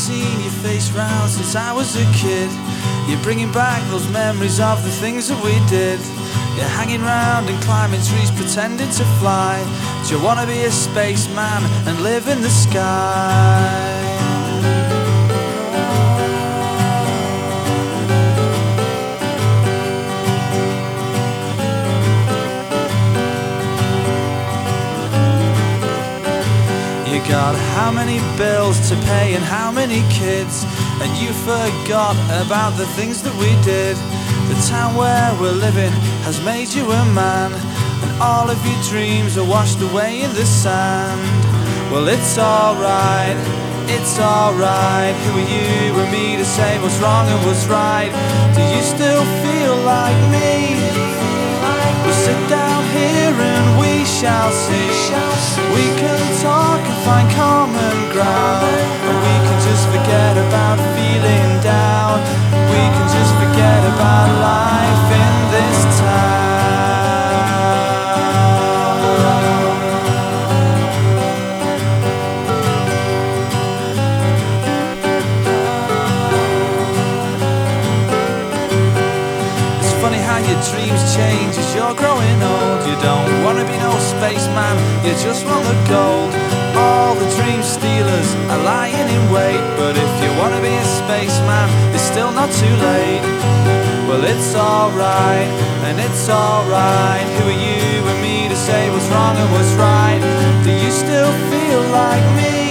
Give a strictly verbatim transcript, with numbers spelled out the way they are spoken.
seen your face round since I was a kid. You're bringing back those memories of the things that we did. You're hanging round and climbing trees pretending to fly. Do you wanna be a spaceman and live in the sky? You got how many bills to pay and how many kids, and you forgot about the things that we did. The town where we're living has made you a man, and all of your dreams are washed away in the sand. Well, it's alright, it's alright. Who are you and me to say what's wrong and what's right? Do you still feel like me? We'll sit down here and we shall see. We can talk and find common ground, and we can just forget about feeling down. We can just forget about life in this It's funny how your dreams change as you're growing old. You don't wanna be no spaceman, you just want the gold. All the dream stealers are lying in wait, but if you wanna be a spaceman, it's still not too late. Well, it's alright, and it's alright. Who are you and me to say what's wrong and what's right? Do you still feel like me?